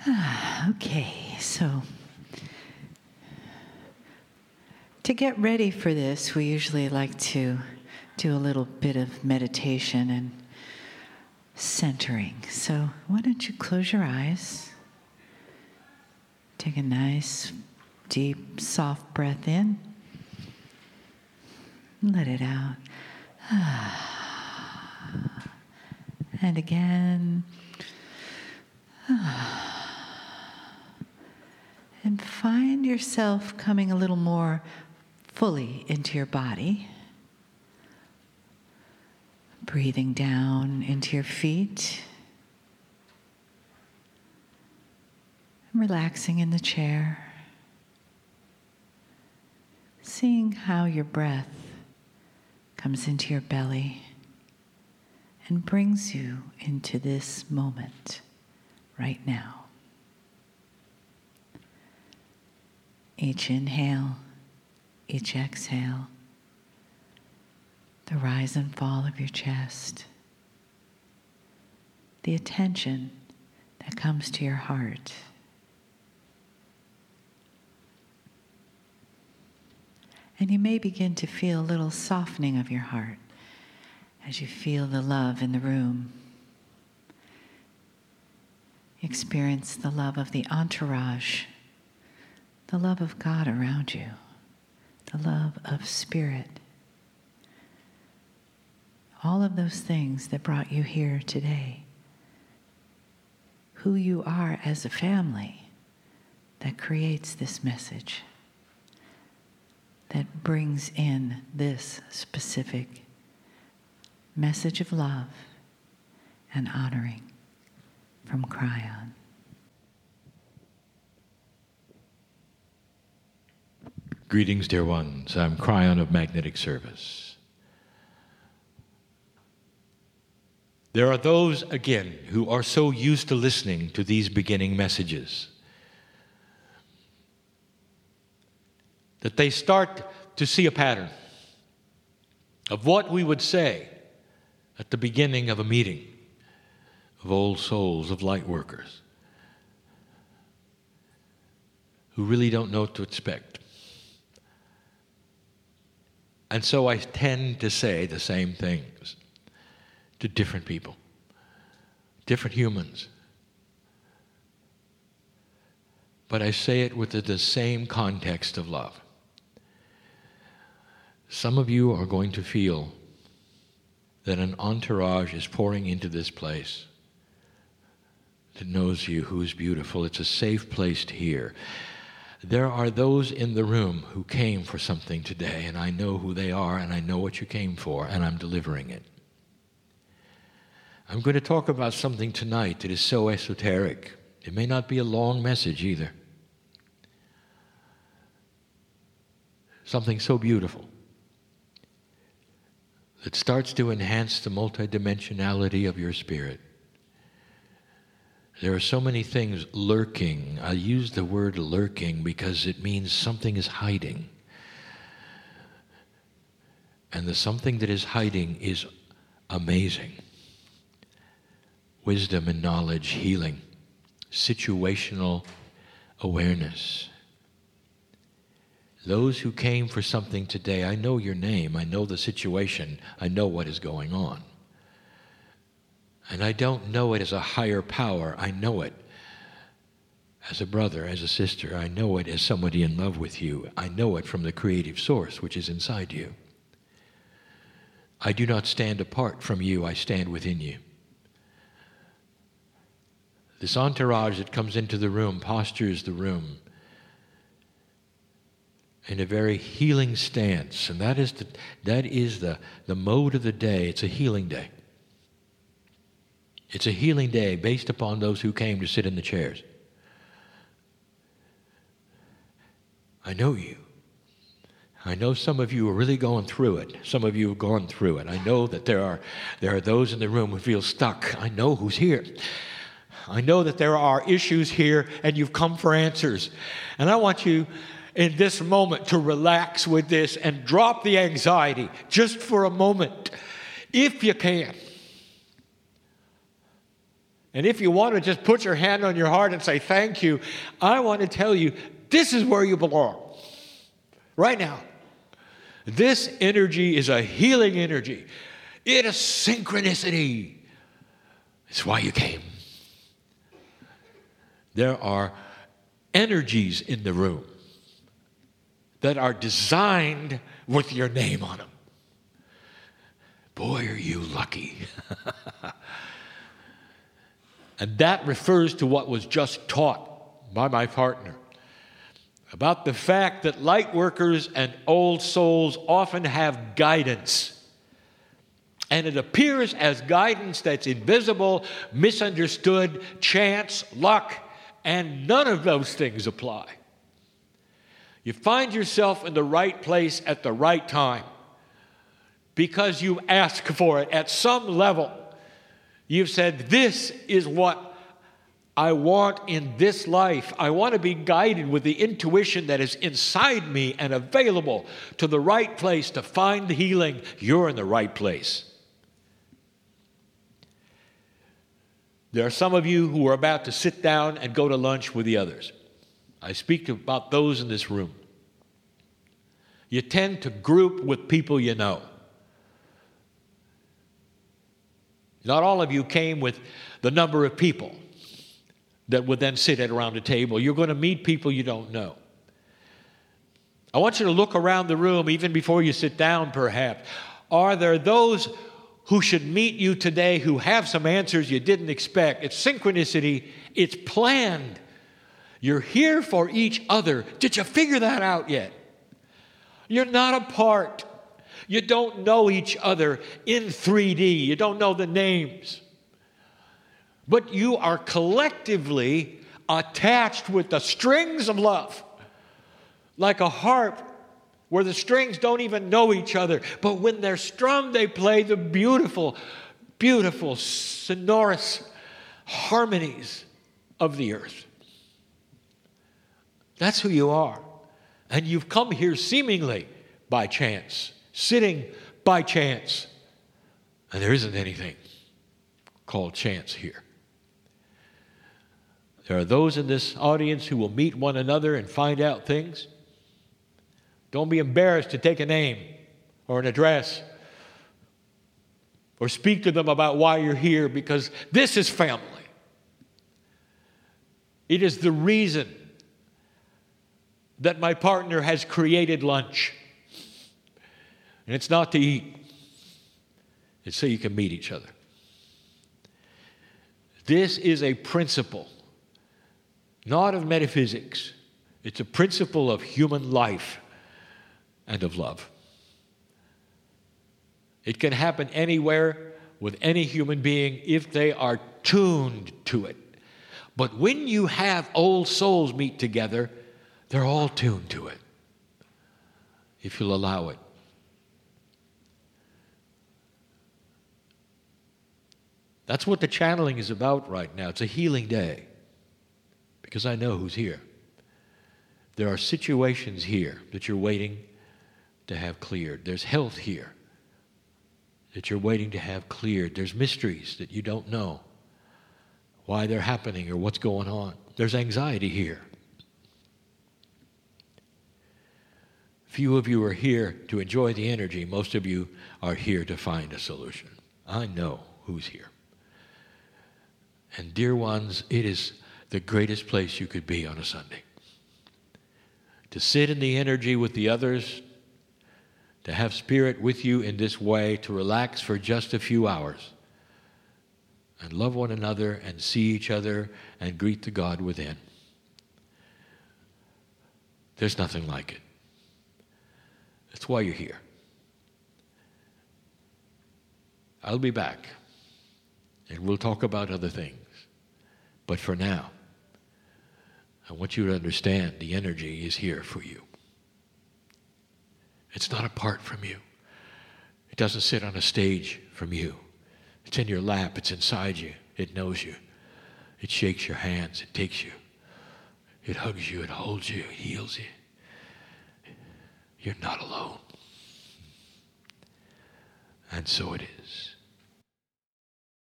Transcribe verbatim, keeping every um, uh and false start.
Okay, so to get ready for this, we usually like to do a little bit of meditation and centering. So why don't you close your eyes? Take a nice, deep, soft breath in. Let it out. And again. And find yourself coming a little more fully into your body. Breathing down into your feet. Relaxing in the chair. Seeing how your breath comes into your belly and brings you into this moment right now. Each inhale, each exhale, the rise and fall of your chest, the attention that comes to your heart. And you may begin to feel a little softening of your heart as you feel the love in the room. Experience the love of the entourage, the love of God around you, the love of Spirit. All of those things that brought you here today. Who you are as a family that creates this message, that brings in this specific message of love and honoring from Kryon. Greetings, dear ones. I'm Kryon of Magnetic Service. There are those, again, who are so used to listening to these beginning messages that they start to see a pattern of what we would say at the beginning of a meeting of old souls, of light workers, who really don't know what to expect. And so I tend to say the same things to different people, different humans. But I say it with the, the same context of love. Some of you are going to feel that an entourage is pouring into this place that knows you, who is beautiful. It's a safe place to hear. There are those in the room who came for something today, and I know who they are, and I know what you came for, and I'm delivering it. I'm going to talk about something tonight that is so esoteric. It may not be a long message either. Something so beautiful that starts to enhance the multidimensionality of your spirit. There are so many things lurking. I use the word lurking because it means something is hiding. And the something that is hiding is amazing. Wisdom and knowledge, healing, situational awareness. Those who came for something today, I know your name, I know the situation, I know what is going on. And I don't know it as a higher power, I know it as a brother, as a sister, I know it as somebody in love with you, I know it from the creative source which is inside you. I do not stand apart from you, I stand within you. This entourage that comes into the room postures the room in a very healing stance, and that is the, that is the, the mode of the day. It's a healing day. It's a healing day based upon those who came to sit in the chairs. I know you. I know some of you are really going through it. Some of you have gone through it. I know that there are there are those in the room who feel stuck. I know who's here. I know that there are issues here and you've come for answers. And I want you in this moment to relax with this and drop the anxiety just for a moment, if you can. And if you want to just put your hand on your heart and say thank you, I want to tell you, this is where you belong. Right now. This energy is a healing energy. It is synchronicity. It's why you came. There are energies in the room that are designed with your name on them. Boy, are you lucky. And that refers to what was just taught by my partner about the fact that light workers and old souls often have guidance. And it appears as guidance that's invisible, misunderstood, chance, luck, and none of those things apply. You find yourself in the right place at the right time because you ask for it at some level. You've said, this is what I want in this life. I want to be guided with the intuition that is inside me and available to the right place to find the healing. You're in the right place. There are some of you who are about to sit down and go to lunch with the others. I speak about those in this room. You tend to group with people you know. Not all of you came with the number of people that would then sit at around a table. You're going to meet people you don't know. I want you to look around the room, even before you sit down, perhaps. Are there those who should meet you today who have some answers you didn't expect? It's synchronicity. It's planned. You're here for each other. Did you figure that out yet? You're not apart. You don't know each other in three D. You don't know the names. But you are collectively attached with the strings of love, like a harp where the strings don't even know each other. But when they're strummed, they play the beautiful, beautiful, sonorous harmonies of the earth. That's who you are. And you've come here seemingly by chance, sitting by chance. And there isn't anything called chance here. There are those in this audience who will meet one another and find out things. Don't be embarrassed to take a name or an address or speak to them about why you're here, because this is family. It is the reason that my partner has created lunch. And it's not to eat. It's so you can meet each other. This is a principle, not of metaphysics. It's a principle of human life and of love. It can happen anywhere with any human being if they are tuned to it. But when you have old souls meet together, they're all tuned to it, if you'll allow it. That's what the channeling is about right now. It's a healing day, because I know who's here. There are situations here that you're waiting to have cleared. There's health here that you're waiting to have cleared. There's mysteries that you don't know why they're happening or what's going on. There's anxiety here. Few of you are here to enjoy the energy. Most of you are here to find a solution. I know who's here. And dear ones, it is the greatest place you could be on a Sunday. To sit in the energy with the others, to have Spirit with you in this way, to relax for just a few hours and love one another and see each other and greet the God within. There's nothing like it. That's why you're here. I'll be back, and we'll talk about other things. But for now, I want you to understand the energy is here for you. It's not apart from you. It doesn't sit on a stage from you. It's in your lap. It's inside you. It knows you. It shakes your hands. It takes you. It hugs you. It holds you. It heals you. You're not alone. And so it is.